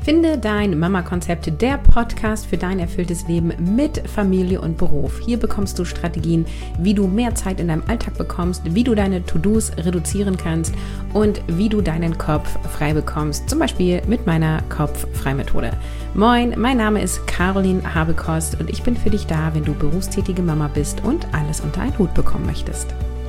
Finde dein Mama-Konzept, der Podcast für dein erfülltes Leben mit Familie und Beruf. Hier bekommst du Strategien, wie du mehr Zeit in deinem Alltag bekommst, wie du deine To-Dos reduzieren kannst und wie du deinen Kopf frei bekommst, zum Beispiel mit meiner Kopf-Frei-Methode. Moin, mein Name ist Caroline Habekost und ich bin für dich da, wenn du berufstätige Mama bist und alles unter einen Hut bekommen möchtest.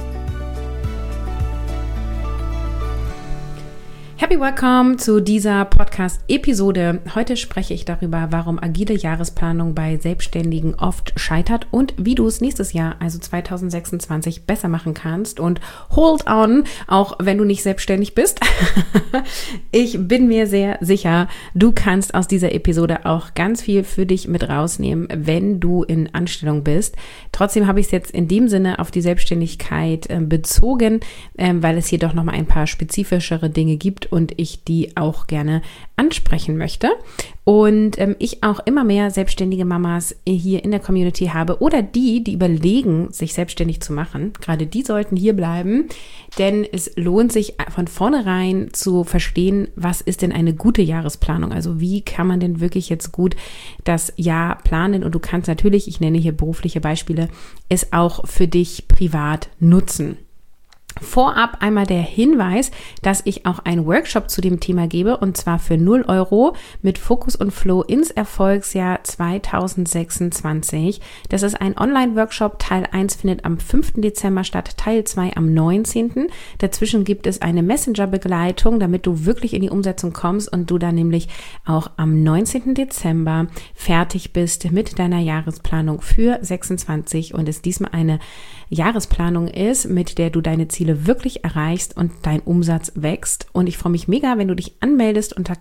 Happy Welcome zu dieser Podcast-Episode. Heute spreche ich darüber, warum agile Jahresplanung bei Selbstständigen oft scheitert und wie du es nächstes Jahr, also 2026, besser machen kannst. Und hold on, auch wenn du nicht selbstständig bist. Ich bin mir sehr sicher, du kannst aus dieser Episode auch ganz viel für dich mit rausnehmen, wenn du in Anstellung bist. Trotzdem habe ich es jetzt in dem Sinne auf die Selbstständigkeit bezogen, weil es hier doch nochmal ein paar spezifischere Dinge gibt und ich die auch gerne ansprechen möchte. Und ich auch immer mehr selbstständige Mamas hier in der Community habe oder die überlegen, sich selbstständig zu machen. Gerade die sollten hier bleiben, denn es lohnt sich von vornherein zu verstehen, was ist denn eine gute Jahresplanung? Also wie kann man denn wirklich jetzt gut das Jahr planen? Und du kannst natürlich, ich nenne hier berufliche Beispiele, es auch für dich privat nutzen. Vorab einmal der Hinweis, dass ich auch einen Workshop zu dem Thema gebe und zwar für 0 € mit Fokus und Flow ins Erfolgsjahr 2026. Das ist ein Online-Workshop. Teil 1 findet am 5. Dezember statt, Teil 2 am 19. Dazwischen gibt es eine Messenger-Begleitung, damit du wirklich in die Umsetzung kommst und du dann nämlich auch am 19. Dezember fertig bist mit deiner Jahresplanung für 26 und es diesmal eine Jahresplanung ist, mit der du deine Ziele wirklich erreichst und dein Umsatz wächst. Und ich freue mich mega, wenn du dich anmeldest unter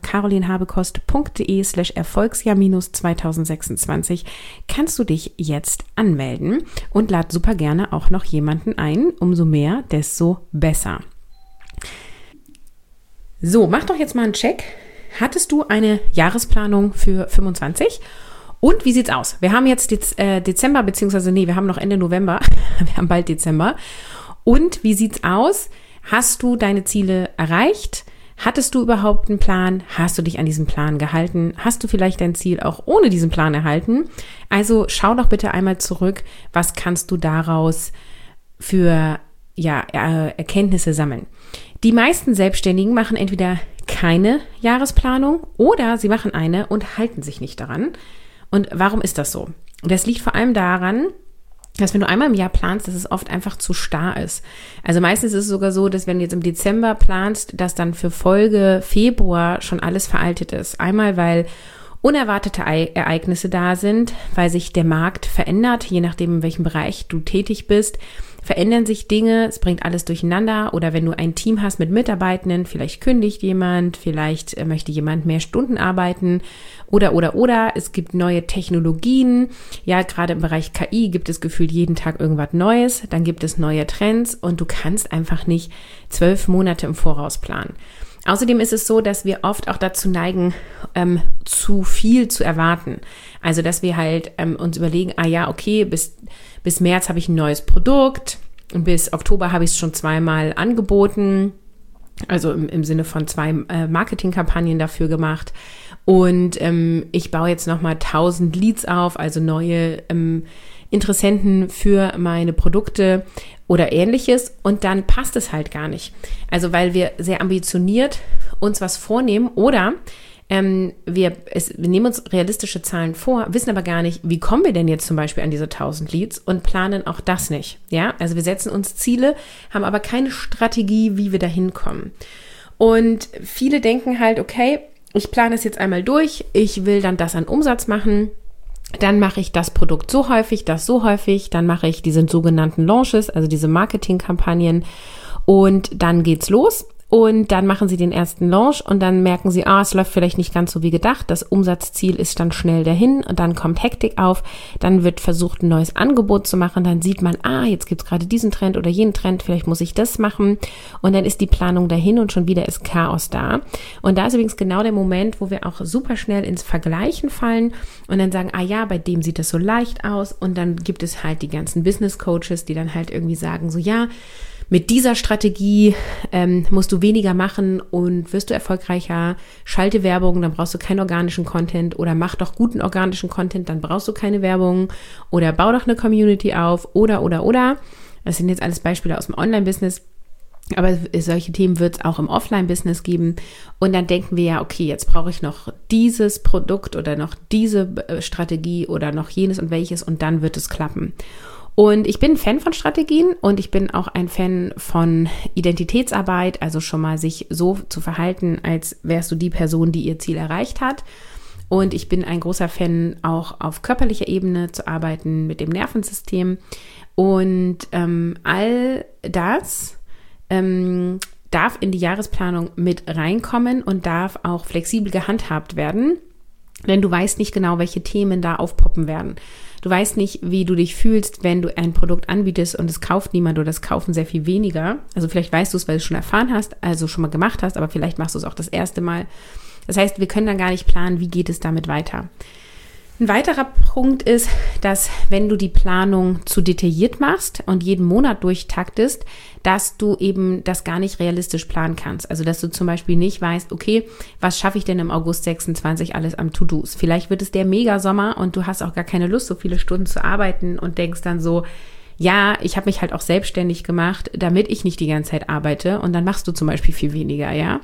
carolinhabekost.de/Erfolgsjahr-2026 kannst du dich jetzt anmelden und lad super gerne auch noch jemanden ein. Umso mehr, desto besser. So, mach doch jetzt mal einen Check. Hattest du eine Jahresplanung für 25? Und wie sieht's aus? Wir haben jetzt Dezember, wir haben noch Ende November. Wir haben bald Dezember. Und wie sieht's aus? Hast du deine Ziele erreicht? Hattest du überhaupt einen Plan? Hast du dich an diesen Plan gehalten? Hast du vielleicht dein Ziel auch ohne diesen Plan erhalten? Also schau doch bitte einmal zurück. Was kannst du daraus für Erkenntnisse sammeln? Die meisten Selbstständigen machen entweder keine Jahresplanung oder sie machen eine und halten sich nicht daran. Und warum ist das so? Das liegt vor allem daran, dass wenn du einmal im Jahr planst, dass es oft einfach zu starr ist. Also meistens ist es sogar so, dass wenn du jetzt im Dezember planst, dass dann für Folge Februar schon alles veraltet ist. Einmal, weil unerwartete Ereignisse da sind, weil sich der Markt verändert, je nachdem, in welchem Bereich du tätig bist, verändern sich Dinge, es bringt alles durcheinander oder wenn du ein Team hast mit Mitarbeitenden, vielleicht kündigt jemand, vielleicht möchte jemand mehr Stunden arbeiten oder, es gibt neue Technologien, ja, gerade im Bereich KI gibt es gefühlt jeden Tag irgendwas Neues, dann gibt es neue Trends und du kannst einfach nicht 12 Monate im Voraus planen. Außerdem ist es so, dass wir oft auch dazu neigen, zu viel zu erwarten. Also, dass wir halt uns überlegen, bis März habe ich ein neues Produkt, bis Oktober habe ich es schon 2-mal angeboten, also im Sinne von 2 Marketingkampagnen dafür gemacht. Und ich baue jetzt nochmal 1000 Leads auf, also neue Interessenten für meine Produkte oder ähnliches und dann passt es halt gar nicht. Also weil wir sehr ambitioniert uns was vornehmen oder wir nehmen uns realistische Zahlen vor, wissen aber gar nicht, wie kommen wir denn jetzt zum Beispiel an diese 1000 Leads und planen auch das nicht. Ja, also wir setzen uns Ziele, haben aber keine Strategie, wie wir da hinkommen. Und viele denken halt, okay, ich plane es jetzt einmal durch, ich will dann das an Umsatz machen. Dann mache ich das Produkt so häufig, das so häufig, dann mache ich diese sogenannten Launches, also diese Marketingkampagnen und dann geht's los und dann machen sie den ersten Launch und dann merken sie, es läuft vielleicht nicht ganz so wie gedacht, das Umsatzziel ist dann schnell dahin und dann kommt Hektik auf, dann wird versucht, ein neues Angebot zu machen, dann sieht man, jetzt gibt's gerade diesen Trend oder jenen Trend, vielleicht muss ich das machen und dann ist die Planung dahin und schon wieder ist Chaos da. Und da ist übrigens genau der Moment, wo wir auch super schnell ins Vergleichen fallen und dann sagen, bei dem sieht das so leicht aus und dann gibt es halt die ganzen Business Coaches, die dann halt irgendwie sagen, so mit dieser Strategie musst du weniger machen und wirst du erfolgreicher. Schalte Werbung, dann brauchst du keinen organischen Content, oder mach doch guten organischen Content, dann brauchst du keine Werbung, oder bau doch eine Community auf, oder. Das sind jetzt alles Beispiele aus dem Online-Business. Aber solche Themen wird es auch im Offline-Business geben. Und dann denken wir ja, okay, jetzt brauche ich noch dieses Produkt oder noch diese Strategie oder noch jenes und welches, und dann wird es klappen. Und ich bin ein Fan von Strategien und ich bin auch ein Fan von Identitätsarbeit, also schon mal sich so zu verhalten, als wärst du die Person, die ihr Ziel erreicht hat. Und ich bin ein großer Fan, auch auf körperlicher Ebene zu arbeiten mit dem Nervensystem. Und all das darf in die Jahresplanung mit reinkommen und darf auch flexibel gehandhabt werden, denn du weißt nicht genau, welche Themen da aufpoppen werden. Du weißt nicht, wie du dich fühlst, wenn du ein Produkt anbietest und es kauft niemand oder es kaufen sehr viel weniger. Also vielleicht weißt du es, weil du es schon erfahren hast, also schon mal gemacht hast, aber vielleicht machst du es auch das erste Mal. Das heißt, wir können dann gar nicht planen, wie geht es damit weiter. Ein weiterer Punkt ist, dass wenn du die Planung zu detailliert machst und jeden Monat durchtaktest, dass du eben das gar nicht realistisch planen kannst. Also dass du zum Beispiel nicht weißt, okay, was schaffe ich denn im August 26 alles am To-Dos? Vielleicht wird es der Megasommer und du hast auch gar keine Lust, so viele Stunden zu arbeiten und denkst dann so, ja, ich habe mich halt auch selbstständig gemacht, damit ich nicht die ganze Zeit arbeite, und dann machst du zum Beispiel viel weniger, ja.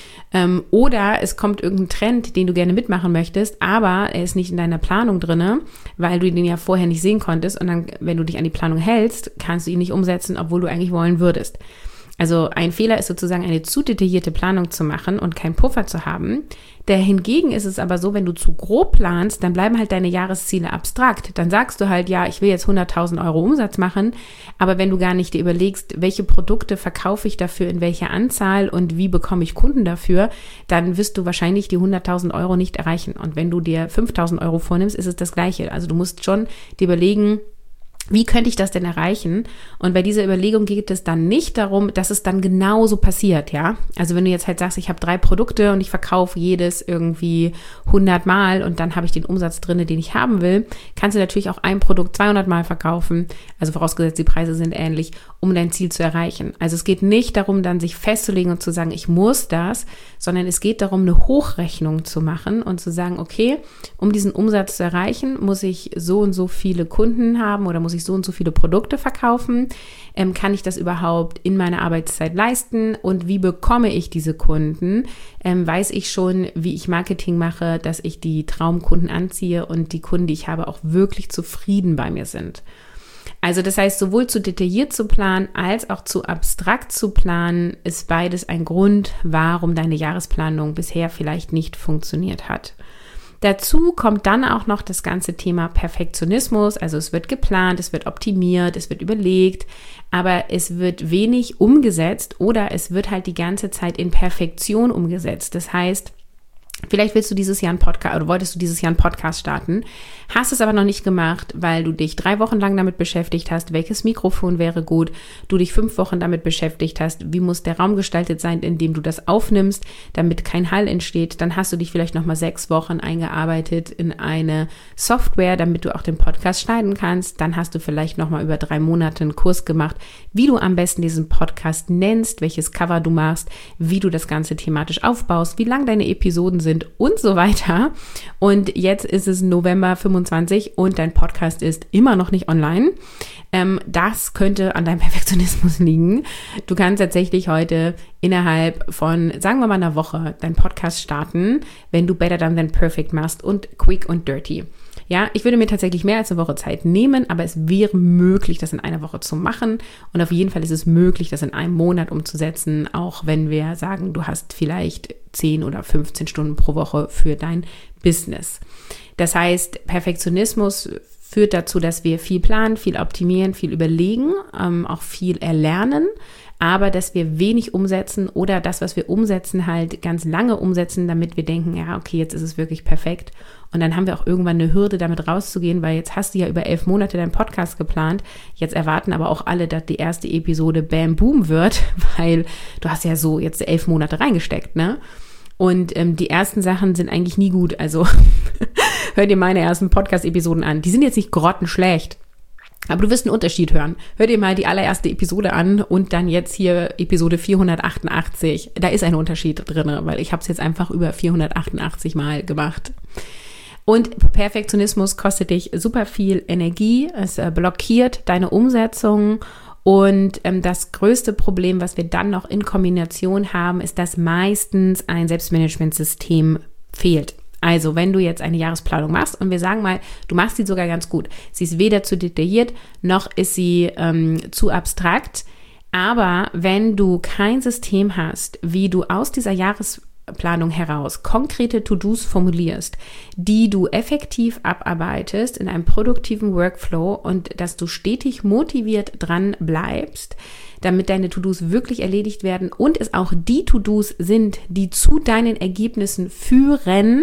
Oder es kommt irgendein Trend, den du gerne mitmachen möchtest, aber er ist nicht in deiner Planung drinne, weil du den ja vorher nicht sehen konntest, und dann, wenn du dich an die Planung hältst, kannst du ihn nicht umsetzen, obwohl du eigentlich wollen würdest. Also ein Fehler ist sozusagen, eine zu detaillierte Planung zu machen und keinen Puffer zu haben. Hingegen ist es aber so, wenn du zu grob planst, dann bleiben halt deine Jahresziele abstrakt. Dann sagst du halt, ja, ich will jetzt 100.000 Euro Umsatz machen, aber wenn du gar nicht dir überlegst, welche Produkte verkaufe ich dafür, in welcher Anzahl und wie bekomme ich Kunden dafür, dann wirst du wahrscheinlich die 100.000 Euro nicht erreichen. Und wenn du dir 5.000 Euro vornimmst, ist es das Gleiche. Also du musst schon dir überlegen, wie könnte ich das denn erreichen? Und bei dieser Überlegung geht es dann nicht darum, dass es dann genauso passiert, ja? Also wenn du jetzt halt sagst, ich habe 3 Produkte und ich verkaufe jedes irgendwie 100 Mal und dann habe ich den Umsatz drin, den ich haben will, kannst du natürlich auch ein Produkt 200 Mal verkaufen, also vorausgesetzt die Preise sind ähnlich, um dein Ziel zu erreichen. Also es geht nicht darum, dann sich festzulegen und zu sagen, ich muss das, sondern es geht darum, eine Hochrechnung zu machen und zu sagen, okay, um diesen Umsatz zu erreichen, muss ich so und so viele Kunden haben oder muss ich so und so viele Produkte verkaufen? Kann ich das überhaupt in meiner Arbeitszeit leisten? Und wie bekomme ich diese Kunden? Weiß ich schon, wie ich Marketing mache, dass ich die Traumkunden anziehe und die Kunden, die ich habe, auch wirklich zufrieden bei mir sind? Also das heißt, sowohl zu detailliert zu planen als auch zu abstrakt zu planen, ist beides ein Grund, warum deine Jahresplanung bisher vielleicht nicht funktioniert hat. Dazu kommt dann auch noch das ganze Thema Perfektionismus, also es wird geplant, es wird optimiert, es wird überlegt, aber es wird wenig umgesetzt oder es wird halt die ganze Zeit in Perfektion umgesetzt. Das heißt, vielleicht willst du dieses Jahr einen Podcast oder wolltest du dieses Jahr einen Podcast starten, hast es aber noch nicht gemacht, weil du dich 3 Wochen lang damit beschäftigt hast, welches Mikrofon wäre gut, du dich 5 Wochen damit beschäftigt hast, wie muss der Raum gestaltet sein, in dem du das aufnimmst, damit kein Hall entsteht, dann hast du dich vielleicht nochmal 6 Wochen eingearbeitet in eine Software, damit du auch den Podcast schneiden kannst, dann hast du vielleicht nochmal über 3 Monate einen Kurs gemacht, wie du am besten diesen Podcast nennst, welches Cover du machst, wie du das Ganze thematisch aufbaust, wie lang deine Episoden sind und so weiter. Und jetzt ist es November 25 und dein Podcast ist immer noch nicht online. Das könnte an deinem Perfektionismus liegen. Du kannst tatsächlich heute innerhalb von, sagen wir mal, einer Woche deinen Podcast starten, wenn du Better Than Perfect machst und quick und dirty. Ja, ich würde mir tatsächlich mehr als eine Woche Zeit nehmen, aber es wäre möglich, das in einer Woche zu machen. Und auf jeden Fall ist es möglich, das in einem Monat umzusetzen, auch wenn wir sagen, du hast vielleicht 10 oder 15 Stunden pro Woche für dein Business. Das heißt, Perfektionismus führt dazu, dass wir viel planen, viel optimieren, viel überlegen, auch viel erlernen, aber dass wir wenig umsetzen oder das, was wir umsetzen, halt ganz lange umsetzen, damit wir denken, ja, okay, jetzt ist es wirklich perfekt. Und dann haben wir auch irgendwann eine Hürde, damit rauszugehen, weil jetzt hast du ja über 11 Monate deinen Podcast geplant. Jetzt erwarten aber auch alle, dass die erste Episode Bam Boom wird, weil du hast ja so jetzt 11 Monate reingesteckt, ne? Und die ersten Sachen sind eigentlich nie gut. Also hör dir meine ersten Podcast-Episoden an. Die sind jetzt nicht grottenschlecht. Aber du wirst einen Unterschied hören. Hör dir mal die allererste Episode an und dann jetzt hier Episode 488. Da ist ein Unterschied drin, weil ich habe es jetzt einfach über 488 Mal gemacht. Und Perfektionismus kostet dich super viel Energie. Es blockiert deine Umsetzung. Und das größte Problem, was wir dann noch in Kombination haben, ist, dass meistens ein Selbstmanagementsystem fehlt. Also wenn du jetzt eine Jahresplanung machst und wir sagen mal, du machst sie sogar ganz gut. Sie ist weder zu detailliert, noch ist sie zu abstrakt. Aber wenn du kein System hast, wie du aus dieser Jahresplanung heraus konkrete To-Dos formulierst, die du effektiv abarbeitest in einem produktiven Workflow und dass du stetig motiviert dran bleibst, damit deine To-Dos wirklich erledigt werden und es auch die To-Dos sind, die zu deinen Ergebnissen führen,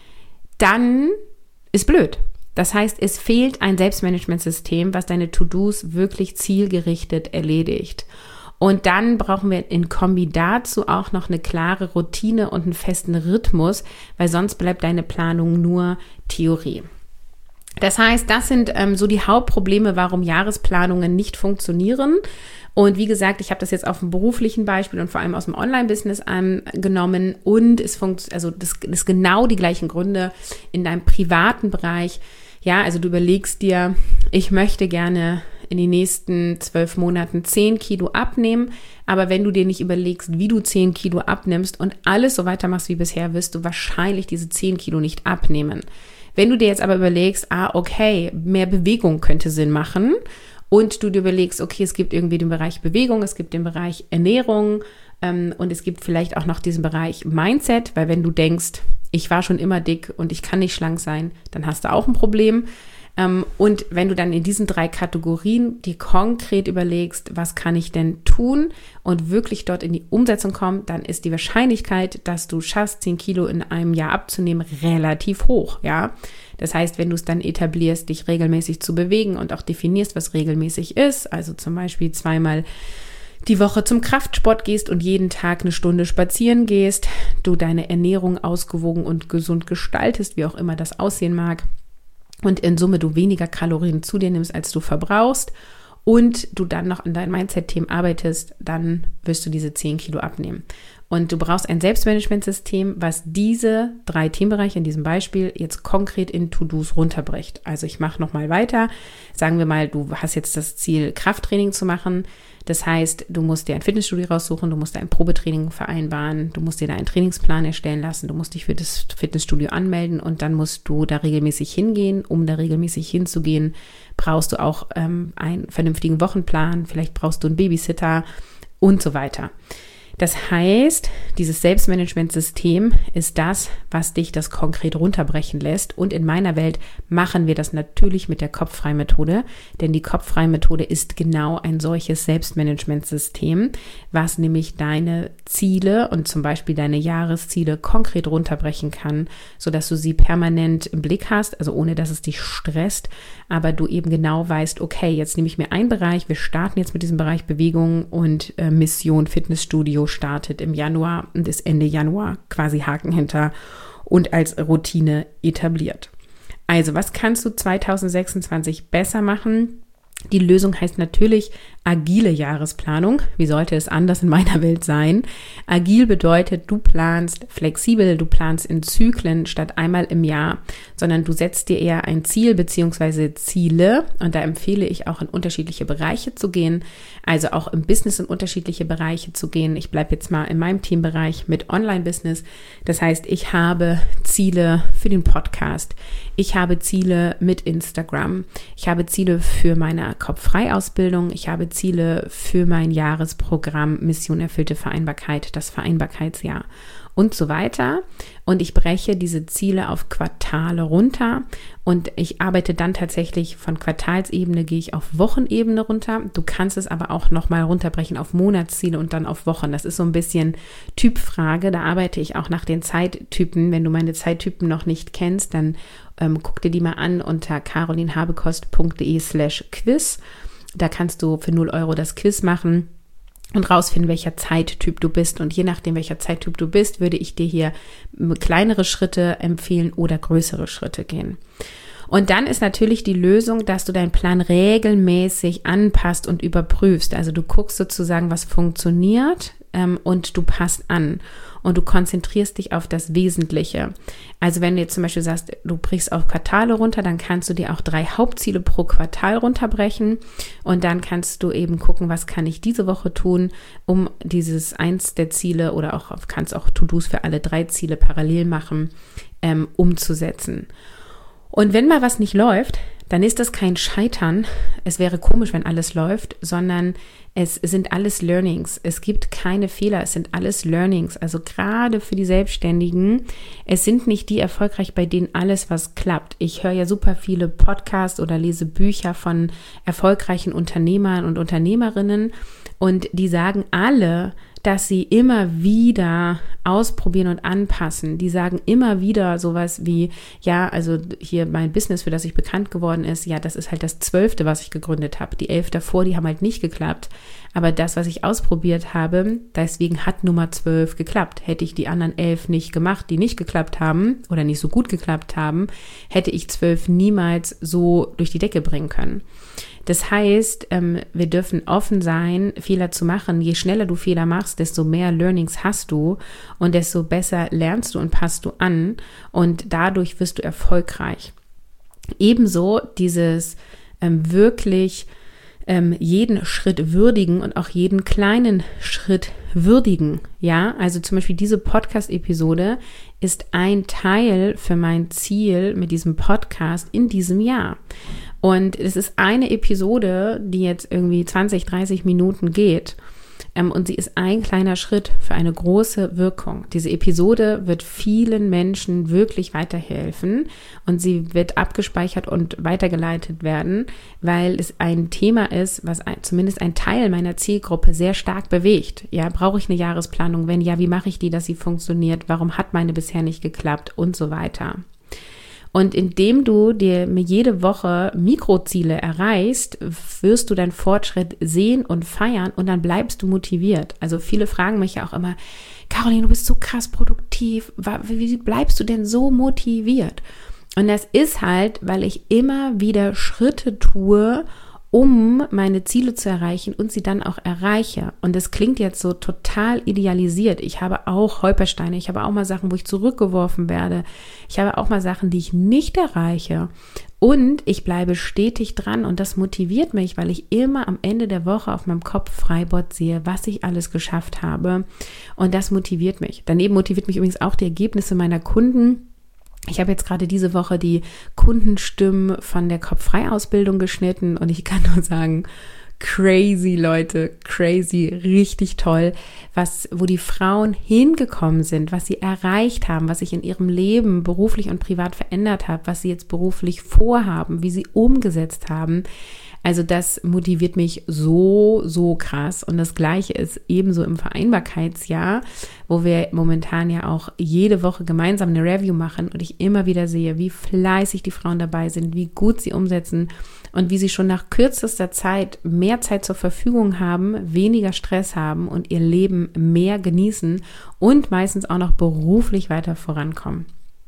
dann ist blöd. Das heißt, es fehlt ein Selbstmanagementsystem, was deine To-Dos wirklich zielgerichtet erledigt. Und dann brauchen wir in Kombi dazu auch noch eine klare Routine und einen festen Rhythmus, weil sonst bleibt deine Planung nur Theorie. Das heißt, das sind so die Hauptprobleme, warum Jahresplanungen nicht funktionieren. Und wie gesagt, ich habe das jetzt auf dem beruflichen Beispiel und vor allem aus dem Online-Business genommen und das ist genau die gleichen Gründe in deinem privaten Bereich. Ja, also du überlegst dir, ich möchte gerne in den nächsten 12 Monaten 10 Kilo abnehmen, aber wenn du dir nicht überlegst, wie du 10 Kilo abnimmst und alles so weitermachst wie bisher, wirst du wahrscheinlich diese 10 Kilo nicht abnehmen. Wenn du dir jetzt aber überlegst, okay, mehr Bewegung könnte Sinn machen und du dir überlegst, okay, es gibt irgendwie den Bereich Bewegung, es gibt den Bereich Ernährung und es gibt vielleicht auch noch diesen Bereich Mindset, weil wenn du denkst, ich war schon immer dick und ich kann nicht schlank sein, dann hast du auch ein Problem. Und wenn du dann in diesen 3 Kategorien dir konkret überlegst, was kann ich denn tun und wirklich dort in die Umsetzung kommen, dann ist die Wahrscheinlichkeit, dass du schaffst, 10 Kilo in einem Jahr abzunehmen, relativ hoch, ja. Das heißt, wenn du es dann etablierst, dich regelmäßig zu bewegen und auch definierst, was regelmäßig ist, also zum Beispiel 2-mal die Woche zum Kraftsport gehst und jeden Tag 1 Stunde spazieren gehst, du deine Ernährung ausgewogen und gesund gestaltest, wie auch immer das aussehen mag, und in Summe du weniger Kalorien zu dir nimmst, als du verbrauchst und du dann noch an deinen Mindset-Themen arbeitest, dann wirst du diese 10 Kilo abnehmen. Und du brauchst ein Selbstmanagementsystem, was diese 3 Themenbereiche in diesem Beispiel jetzt konkret in To-Dos runterbricht. Also ich mache nochmal weiter. Sagen wir mal, du hast jetzt das Ziel, Krafttraining zu machen. Das heißt, du musst dir ein Fitnessstudio raussuchen, du musst ein Probetraining vereinbaren, du musst dir da einen Trainingsplan erstellen lassen, du musst dich für das Fitnessstudio anmelden und dann musst du da regelmäßig hingehen. Um da regelmäßig hinzugehen, brauchst du auch einen vernünftigen Wochenplan, vielleicht brauchst du einen Babysitter und so weiter. Das heißt, dieses Selbstmanagementsystem ist das, was dich das konkret runterbrechen lässt. Und in meiner Welt machen wir das natürlich mit der Kopffrei-Methode, denn die Kopffrei-Methode ist genau ein solches Selbstmanagementsystem, was nämlich deine Ziele und zum Beispiel deine Jahresziele konkret runterbrechen kann, sodass du sie permanent im Blick hast, also ohne dass es dich stresst, aber du eben genau weißt, okay, jetzt nehme ich mir einen Bereich, wir starten jetzt mit diesem Bereich Bewegung und Mission Fitnessstudio startet im Januar und ist Ende Januar quasi Haken hinter und als Routine etabliert. Also, was kannst du 2026 besser machen? Die Lösung heißt natürlich agile Jahresplanung. Wie sollte es anders in meiner Welt sein? Agil bedeutet, du planst flexibel, du planst in Zyklen statt einmal im Jahr, sondern du setzt dir eher ein Ziel bzw. Ziele und da empfehle ich auch in unterschiedliche Bereiche zu gehen, also auch im Business in unterschiedliche Bereiche zu gehen. Ich bleibe jetzt mal in meinem Teambereich mit Online-Business. Das heißt, ich habe Ziele für den Podcast, ich habe Ziele mit Instagram, ich habe Ziele für meine Kopffrei-Ausbildung, ich habe Ziele für mein Jahresprogramm Mission erfüllte Vereinbarkeit, das Vereinbarkeitsjahr und so weiter. Und ich breche diese Ziele auf Quartale runter und ich arbeite dann tatsächlich von Quartalsebene, gehe ich auf Wochenebene runter. Du kannst es aber auch nochmal runterbrechen auf Monatsziele und dann auf Wochen. Das ist so ein bisschen Typfrage. Da arbeite ich auch nach den Zeittypen. Wenn du meine Zeittypen noch nicht kennst, dann guck dir die mal an unter carolinhabekost.de/quiz. Da kannst du für 0 € das Quiz machen und rausfinden, welcher Zeittyp du bist. Und je nachdem, welcher Zeittyp du bist, würde ich dir hier kleinere Schritte empfehlen oder größere Schritte gehen. Und dann ist natürlich die Lösung, dass du deinen Plan regelmäßig anpasst und überprüfst. Also du guckst sozusagen, was funktioniert, und du passt an und du konzentrierst dich auf das Wesentliche. Also wenn du jetzt zum Beispiel sagst, du brichst auf Quartale runter, dann kannst du dir auch 3 Hauptziele pro Quartal runterbrechen und dann kannst du eben gucken, was kann ich diese Woche tun, um dieses eins der Ziele oder auch kannst auch To-Dos für alle 3 Ziele parallel machen, umzusetzen. Und wenn mal was nicht läuft, dann ist das kein Scheitern. Es wäre komisch, wenn alles läuft, sondern es sind alles Learnings. Es gibt keine Fehler, es sind alles Learnings. Also gerade für die Selbstständigen, es sind nicht die erfolgreich, bei denen alles was klappt. Ich höre ja super viele Podcasts oder lese Bücher von erfolgreichen Unternehmern und Unternehmerinnen und die sagen alle, dass sie immer wieder ausprobieren und anpassen. Die sagen immer wieder sowas wie, ja, also hier mein Business, für das ich bekannt geworden ist, ja, das ist halt das 12., was ich gegründet habe. Die 11 davor, die haben halt nicht geklappt. Aber das, was ich ausprobiert habe, deswegen hat Nummer 12 geklappt. Hätte ich die anderen 11 nicht gemacht, die nicht geklappt haben oder nicht so gut geklappt haben, hätte ich 12 niemals so durch die Decke bringen können. Das heißt, wir dürfen offen sein, Fehler zu machen. Je schneller du Fehler machst, desto mehr Learnings hast du und desto besser lernst du und passt du an und dadurch wirst du erfolgreich. Ebenso dieses wirklich jeden Schritt würdigen und auch jeden kleinen Schritt würdigen. Ja, also zum Beispiel diese Podcast-Episode ist ein Teil für mein Ziel mit diesem Podcast in diesem Jahr. Und es ist eine Episode, die jetzt irgendwie 20, 30 Minuten geht. Und sie ist ein kleiner Schritt für eine große Wirkung. Diese Episode wird vielen Menschen wirklich weiterhelfen und sie wird abgespeichert und weitergeleitet werden, weil es ein Thema ist, was zumindest ein Teil meiner Zielgruppe sehr stark bewegt. Ja, brauche ich eine Jahresplanung? Wenn ja, wie mache ich die, dass sie funktioniert? Warum hat meine bisher nicht geklappt? Und so weiter. Und indem du dir jede Woche Mikroziele erreichst, wirst du deinen Fortschritt sehen und feiern und dann bleibst du motiviert. Also viele fragen mich ja auch immer, Caroline, du bist so krass produktiv, wie bleibst du denn so motiviert? Und das ist halt, weil ich immer wieder Schritte tue, um meine Ziele zu erreichen und sie dann auch erreiche. Und das klingt jetzt so total idealisiert. Ich habe auch Holpersteine, ich habe auch mal Sachen, wo ich zurückgeworfen werde. Ich habe auch mal Sachen, die ich nicht erreiche. Und ich bleibe stetig dran und das motiviert mich, weil ich immer am Ende der Woche auf meinem Kopf-Freibot sehe, was ich alles geschafft habe. Und das motiviert mich. Daneben motiviert mich übrigens auch die Ergebnisse meiner Kunden. Ich habe jetzt gerade diese Woche die Kundenstimmen von der Kopf-Frei-Ausbildung geschnitten und ich kann nur sagen, crazy Leute, crazy, richtig toll, wo die Frauen hingekommen sind, was sie erreicht haben, was sich in ihrem Leben beruflich und privat verändert hat, was sie jetzt beruflich vorhaben, wie sie umgesetzt haben. Also das motiviert mich so, so krass. Und das Gleiche ist ebenso im Vereinbarkeitsjahr, wo wir momentan ja auch jede Woche gemeinsam eine Review machen und ich immer wieder sehe, wie fleißig die Frauen dabei sind, wie gut sie umsetzen und wie sie schon nach kürzester Zeit mehr Zeit zur Verfügung haben, weniger Stress haben und ihr Leben mehr genießen und meistens auch noch beruflich weiter vorankommen.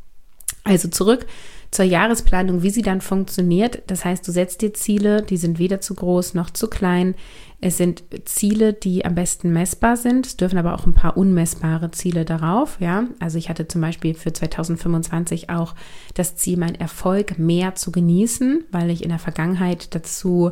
Also zurück zur Jahresplanung, wie sie dann funktioniert. Das heißt, du setzt dir Ziele, die sind weder zu groß noch zu klein. Es sind Ziele, die am besten messbar sind. Es dürfen aber auch ein paar unmessbare Ziele darauf. Ja, also ich hatte zum Beispiel für 2025 auch das Ziel, meinen Erfolg mehr zu genießen, weil ich in der Vergangenheit dazu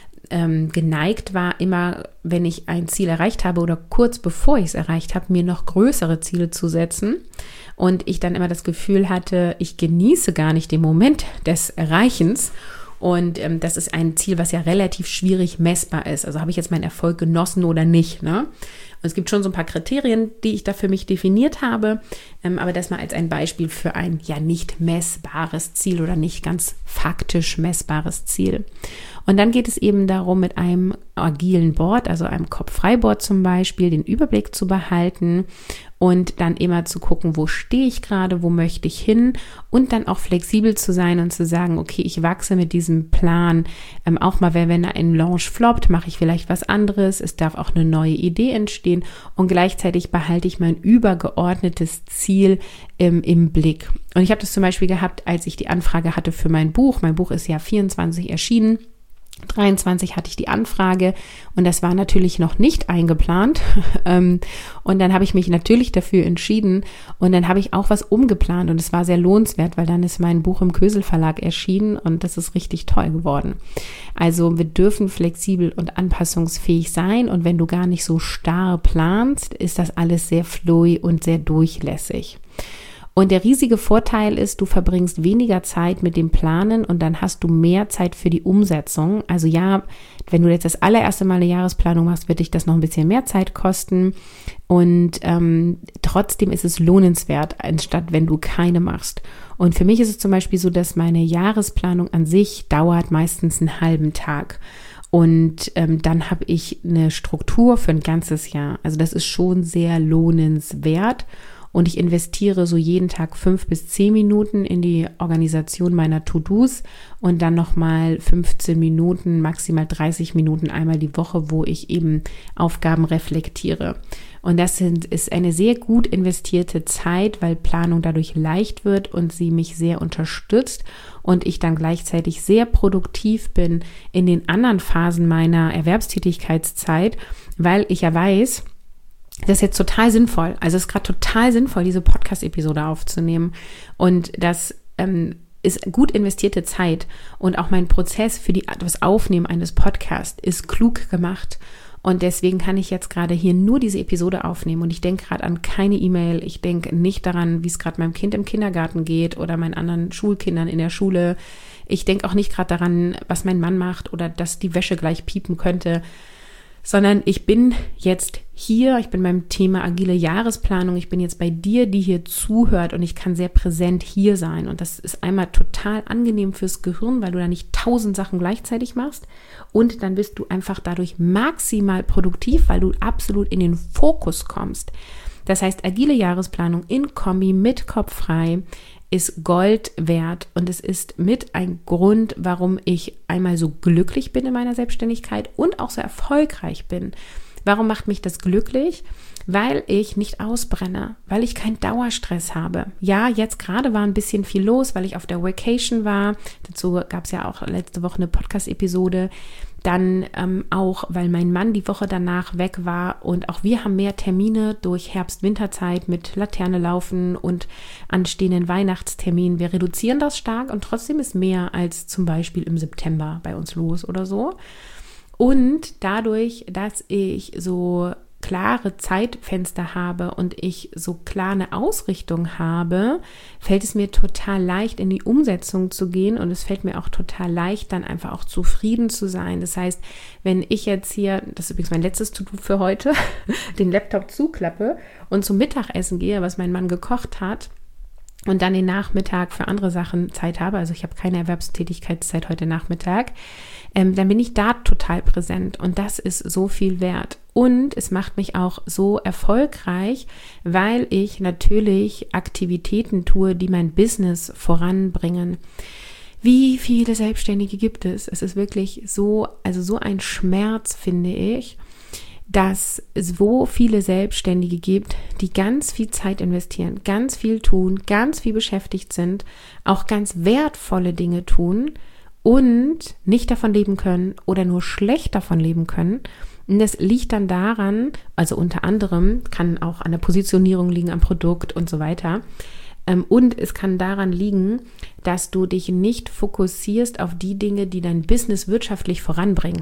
geneigt war, immer, wenn ich ein Ziel erreicht habe oder kurz bevor ich es erreicht habe, mir noch größere Ziele zu setzen und ich dann immer das Gefühl hatte, ich genieße gar nicht den Moment des Erreichens und das ist ein Ziel, was ja relativ schwierig messbar ist. Also habe ich jetzt meinen Erfolg genossen oder nicht, ne? Und es gibt schon so ein paar Kriterien, die ich da für mich definiert habe, aber das mal als ein Beispiel für ein ja nicht messbares Ziel oder nicht ganz faktisch messbares Ziel. Und dann geht es eben darum, mit einem agilen Board, also einem Kopf-Frei-Board zum Beispiel, den Überblick zu behalten und dann immer zu gucken, wo stehe ich gerade, wo möchte ich hin und dann auch flexibel zu sein und zu sagen, okay, ich wachse mit diesem Plan, auch mal, wenn ein Launch floppt, mache ich vielleicht was anderes, es darf auch eine neue Idee entstehen und gleichzeitig behalte ich mein übergeordnetes Ziel im Blick. Und ich habe das zum Beispiel gehabt, als ich die Anfrage hatte für mein Buch. Mein Buch ist ja 24 erschienen. 23 hatte ich die Anfrage und das war natürlich noch nicht eingeplant und dann habe ich mich natürlich dafür entschieden und dann habe ich auch was umgeplant und es war sehr lohnenswert, weil dann ist mein Buch im Kösel Verlag erschienen und das ist richtig toll geworden. Also wir dürfen flexibel und anpassungsfähig sein und wenn du gar nicht so starr planst, ist das alles sehr fluid und sehr durchlässig. Und der riesige Vorteil ist, du verbringst weniger Zeit mit dem Planen und dann hast du mehr Zeit für die Umsetzung. Also ja, wenn du jetzt das allererste Mal eine Jahresplanung machst, wird dich das noch ein bisschen mehr Zeit kosten. Und trotzdem ist es lohnenswert, anstatt wenn du keine machst. Und für mich ist es zum Beispiel so, dass meine Jahresplanung an sich dauert meistens einen halben Tag. Und dann habe ich eine Struktur für ein ganzes Jahr. Also das ist schon sehr lohnenswert. Und ich investiere so jeden Tag 5 bis 10 Minuten in die Organisation meiner To-Dos und dann nochmal 15 Minuten, maximal 30 Minuten einmal die Woche, wo ich eben Aufgaben reflektiere. Und das ist eine sehr gut investierte Zeit, weil Planung dadurch leicht wird und sie mich sehr unterstützt und ich dann gleichzeitig sehr produktiv bin in den anderen Phasen meiner Erwerbstätigkeitszeit, weil ich ja weiß, das ist jetzt total sinnvoll. Also es ist gerade total sinnvoll, diese Podcast-Episode aufzunehmen. Und das ist gut investierte Zeit. Und auch mein Prozess für das Aufnehmen eines Podcasts ist klug gemacht. Und deswegen kann ich jetzt gerade hier nur diese Episode aufnehmen. Und ich denke gerade an keine E-Mail. Ich denke nicht daran, wie es gerade meinem Kind im Kindergarten geht oder meinen anderen Schulkindern in der Schule. Ich denke auch nicht gerade daran, was mein Mann macht oder dass die Wäsche gleich piepen könnte. Sondern ich bin jetzt hier, ich bin beim Thema agile Jahresplanung, ich bin jetzt bei dir, die hier zuhört und ich kann sehr präsent hier sein und das ist einmal total angenehm fürs Gehirn, weil du da nicht 1000 Sachen gleichzeitig machst und dann bist du einfach dadurch maximal produktiv, weil du absolut in den Fokus kommst. Das heißt, agile Jahresplanung in Kombi mit Kopf-Frei ist Gold wert und es ist mit ein Grund, warum ich einmal so glücklich bin in meiner Selbstständigkeit und auch so erfolgreich bin. Warum macht mich das glücklich? Weil ich nicht ausbrenne, weil ich keinen Dauerstress habe. Ja, jetzt gerade war ein bisschen viel los, weil ich auf der Vacation war. Dazu gab es ja auch letzte Woche eine Podcast-Episode. Dann auch, weil mein Mann die Woche danach weg war und auch wir haben mehr Termine durch Herbst-Winterzeit mit Laterne laufen und anstehenden Weihnachtsterminen. Wir reduzieren das stark und trotzdem ist mehr als zum Beispiel im September bei uns los oder so. Und dadurch, dass ich so klare Zeitfenster habe und ich so klar eine Ausrichtung habe, fällt es mir total leicht, in die Umsetzung zu gehen und es fällt mir auch total leicht, dann einfach auch zufrieden zu sein. Das heißt, wenn ich jetzt hier, das ist übrigens mein letztes To-Do für heute, den Laptop zuklappe und zum Mittagessen gehe, was mein Mann gekocht hat, und dann den Nachmittag für andere Sachen Zeit habe, also ich habe keine Erwerbstätigkeitszeit heute Nachmittag, dann bin ich da total präsent und das ist so viel wert. Und es macht mich auch so erfolgreich, weil ich natürlich Aktivitäten tue, die mein Business voranbringen. Wie viele Selbstständige gibt es? Es ist wirklich so ein Schmerz, finde ich, dass es so viele Selbstständige gibt, die ganz viel Zeit investieren, ganz viel tun, ganz viel beschäftigt sind, auch ganz wertvolle Dinge tun und nicht davon leben können oder nur schlecht davon leben können. Und das liegt dann daran, also unter anderem kann auch an der Positionierung liegen, am Produkt und so weiter. Und es kann daran liegen, dass du dich nicht fokussierst auf die Dinge, die dein Business wirtschaftlich voranbringen.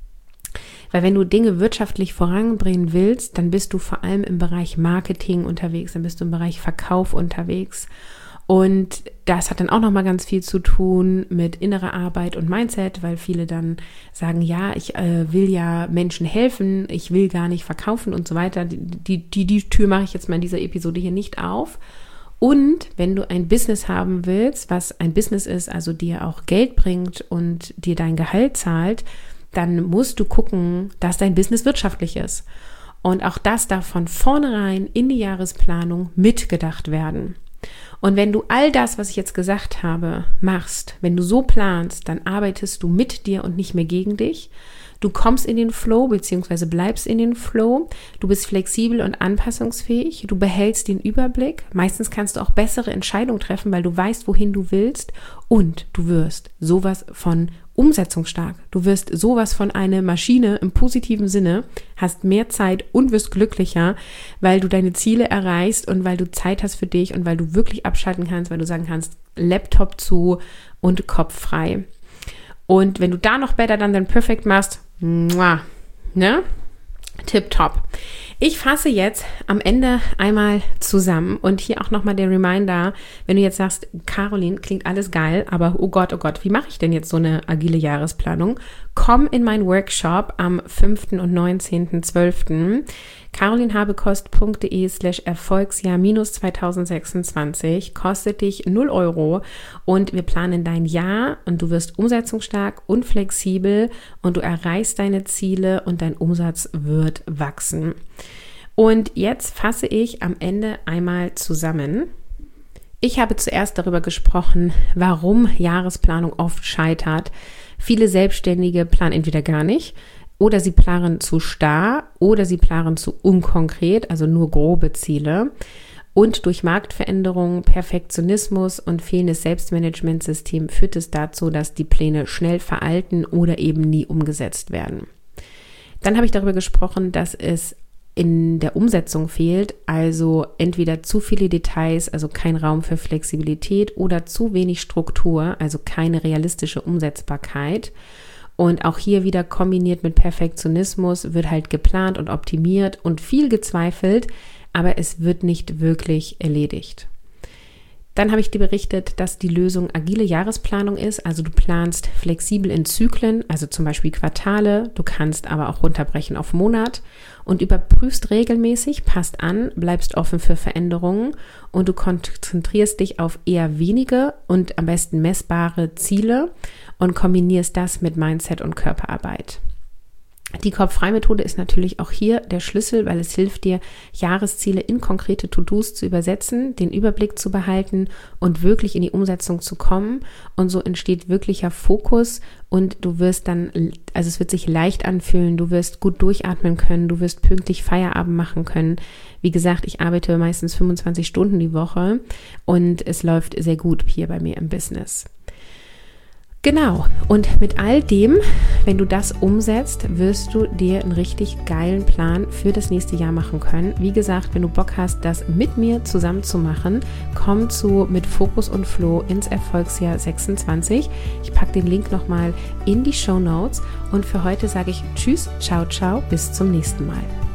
Weil wenn du Dinge wirtschaftlich voranbringen willst, dann bist du vor allem im Bereich Marketing unterwegs, dann bist du im Bereich Verkauf unterwegs. Und das hat dann auch nochmal ganz viel zu tun mit innerer Arbeit und Mindset, weil viele dann sagen, ja, ich will ja Menschen helfen, ich will gar nicht verkaufen und so weiter. Die Tür mache ich jetzt mal in dieser Episode hier nicht auf. Und wenn du ein Business haben willst, was ein Business ist, also dir auch Geld bringt und dir dein Gehalt zahlt, dann musst du gucken, dass dein Business wirtschaftlich ist. Und auch das darf von vornherein in die Jahresplanung mitgedacht werden. Und wenn du all das, was ich jetzt gesagt habe, machst, wenn du so planst, dann arbeitest du mit dir und nicht mehr gegen dich. Du kommst in den Flow bzw. bleibst in den Flow. Du bist flexibel und anpassungsfähig. Du behältst den Überblick. Meistens kannst du auch bessere Entscheidungen treffen, weil du weißt, wohin du willst. Und du wirst sowas von umsetzungsstark. Du wirst sowas von einer Maschine im positiven Sinne, hast mehr Zeit und wirst glücklicher, weil du deine Ziele erreichst und weil du Zeit hast für dich und weil du wirklich abschalten kannst, weil du sagen kannst, Laptop zu und Kopf frei. Und wenn du da noch better than perfect machst, ne? Tipptopp. Ich fasse jetzt am Ende einmal zusammen und hier auch nochmal der Reminder, wenn du jetzt sagst, Caroline, klingt alles geil, aber oh Gott, wie mache ich denn jetzt so eine agile Jahresplanung? Komm in meinen Workshop am 5. und 19.12. carolinhabekost.de/Erfolgsjahr-2026 kostet dich 0 € und wir planen dein Jahr und du wirst umsetzungsstark und flexibel und du erreichst deine Ziele und dein Umsatz wird wachsen. Und jetzt fasse ich am Ende einmal zusammen. Ich habe zuerst darüber gesprochen, warum Jahresplanung oft scheitert. Viele Selbstständige planen entweder gar nicht oder sie planen zu starr oder sie planen zu unkonkret, also nur grobe Ziele. Und durch Marktveränderungen, Perfektionismus und fehlendes Selbstmanagementsystem führt es dazu, dass die Pläne schnell veralten oder eben nie umgesetzt werden. Dann habe ich darüber gesprochen, dass es in der Umsetzung fehlt, also entweder zu viele Details, also kein Raum für Flexibilität oder zu wenig Struktur, also keine realistische Umsetzbarkeit. Und auch hier wieder kombiniert mit Perfektionismus wird halt geplant und optimiert und viel gezweifelt, aber es wird nicht wirklich erledigt. Dann habe ich dir berichtet, dass die Lösung agile Jahresplanung ist. Also du planst flexibel in Zyklen, also zum Beispiel Quartale. Du kannst aber auch runterbrechen auf Monat und überprüfst regelmäßig, passt an, bleibst offen für Veränderungen und du konzentrierst dich auf eher wenige und am besten messbare Ziele und kombinierst das mit Mindset und Körperarbeit. Die Kopf-frei-Methode ist natürlich auch hier der Schlüssel, weil es hilft dir, Jahresziele in konkrete To-Dos zu übersetzen, den Überblick zu behalten und wirklich in die Umsetzung zu kommen. Und so entsteht wirklicher Fokus und du wirst dann, also es wird sich leicht anfühlen, du wirst gut durchatmen können, du wirst pünktlich Feierabend machen können. Wie gesagt, ich arbeite meistens 25 Stunden die Woche und es läuft sehr gut hier bei mir im Business. Genau, und mit all dem, wenn du das umsetzt, wirst du dir einen richtig geilen Plan für das nächste Jahr machen können. Wie gesagt, wenn du Bock hast, das mit mir zusammen zu machen, komm zu mit Fokus und Flow ins Erfolgsjahr 26. Ich packe den Link nochmal in die Shownotes und für heute sage ich Tschüss, ciao, ciao, bis zum nächsten Mal.